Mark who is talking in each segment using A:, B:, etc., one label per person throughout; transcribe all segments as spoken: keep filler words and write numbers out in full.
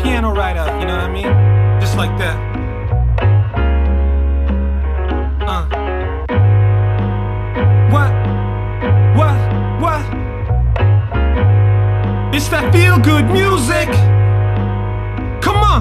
A: piano right out, you know what I mean? Just like that. Uh. What? What? What? It's that feel-good music. Come on.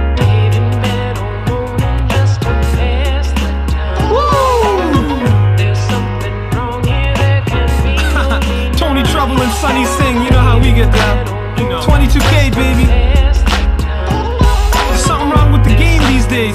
A: Tony Trouble and Sonny Sing, you know how we get down. You know. twenty-two K, baby. There's something wrong with the game these days.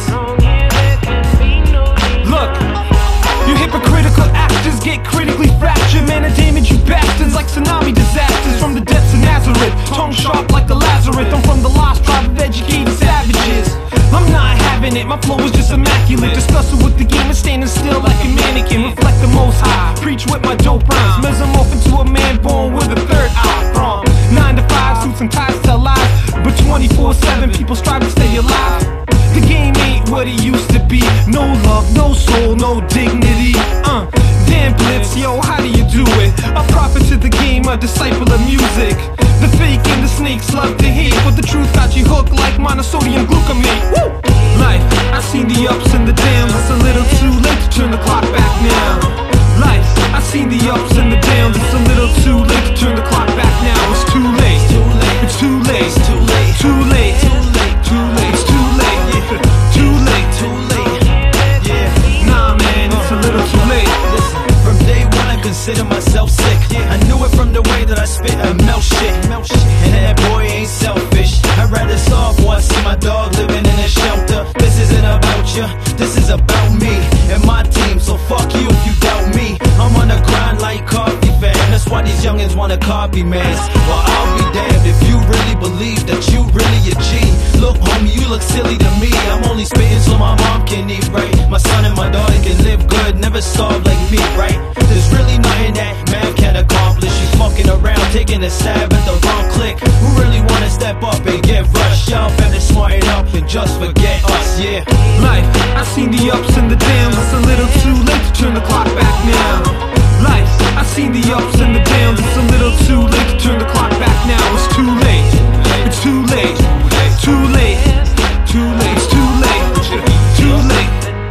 A: Look, you hypocritical actors get critically fractured. Man, I damage you bastards like tsunami disasters from the depths of Nazareth. Tongue sharp like the Lazarus. I'm from the lost tribe of educated savages. I'm not having it, my flow is just immaculate. Discussing with the game and standing still like a mannequin. Reflect the most high, preach with my dope rhymes. Mesomorph into a man born with a third eye. From nine to five, suits and ties tell lies, but twenty-four seven people strive to stay alive. The game ain't what it used to be. No love, no soul, no dignity. Uh, damn Blitz, yo, how do you do it? A prophet to the game, a disciple of music. The fake and the snakes love to hate, but the truth got you hooked like monosodium glutamate. Woo! Life, I seen the ups and the downs. It's a little too late to turn the clock back now. Life, I seen the ups and the downs. It's a little too late to turn the clock back now. It's too late. It's too late. It's too late. Too late. Too late. Too late. It's too late. Too late. Too late. Yeah. Nah, man, it's a little too late.
B: Listen, from day one I consider myself sick. I knew it from the way that I spit and melt shit. And that boy ain't selfish. I'd rather starve or I see my dog living in a shelter. This isn't about you, this is about me and my team. So fuck you if you doubt me. I'm on the grind like coffee fan. That's why these youngins wanna copy, man. Well, I'll be damned if you really believe that you really a G. Look, homie, you look silly to me. I'm only spitting so my mom can eat right. My son and my daughter can live good, never starve like me, right? There's really nothing that man can accomplish. You fucking around, taking a stab at the wrong click. Who really wanna step up and get rushed? Y'all better smarten up and just forget us, yeah.
A: Life, I seen the ups and the downs. It's a little too late to turn the clock back now. Life, I seen the ups and the downs. It's a little too late to turn the clock back now. It's too late. It's too late. Too late. Too late. It's too late. Too late.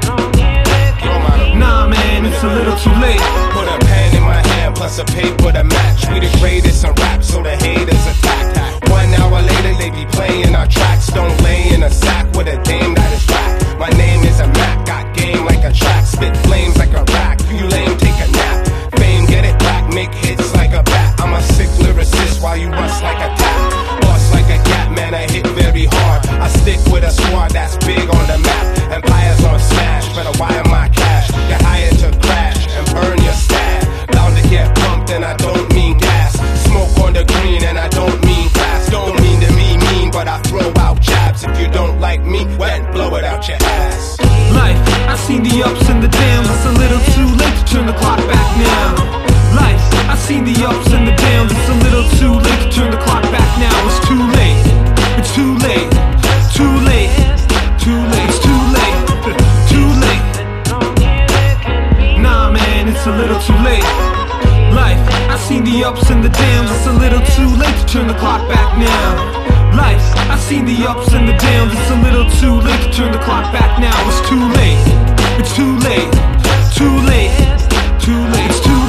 A: Nah, man, it's a little too late.
C: Put a pen in my hand plus a paper to match. We the greatest in rap, so the haters attack. One hour later, they be playing our tracks. Don't lay in a sack with a dame that is rap. My name is a Mac, got game like a track. Spit flames like a rack. You lame, take a nap. Fame, get it back, make hits like a bat. I'm a sick lyricist while you rust like a tap. Boss like a cat, man, I hit very hard. I stick with a squad that's big on the map. Empires on smash, better wire my cash. Get hired to crash and burn your stash. Bound to get pumped and I don't mean gas. Smoke on the green and I don't mean glass. Don't mean to be mean, but I throw out jabs. If you don't like me, well, blow it out your ass.
A: Life, I seen the ups and the downs. It's a little too late to turn the clock back now. Life, I seen the ups and the downs. It's a little too late to turn the clock back now. It's too late. It's too late. Too late. Too late. It's too late. Too late. Nah, man, it's a little too late. Life, I seen the ups and the downs. It's a little too late to turn the clock back now. Life, I seen the ups and the downs. It's a little too late to turn the clock back now. It's too late. It's too late. Too late. Too late. It's too late.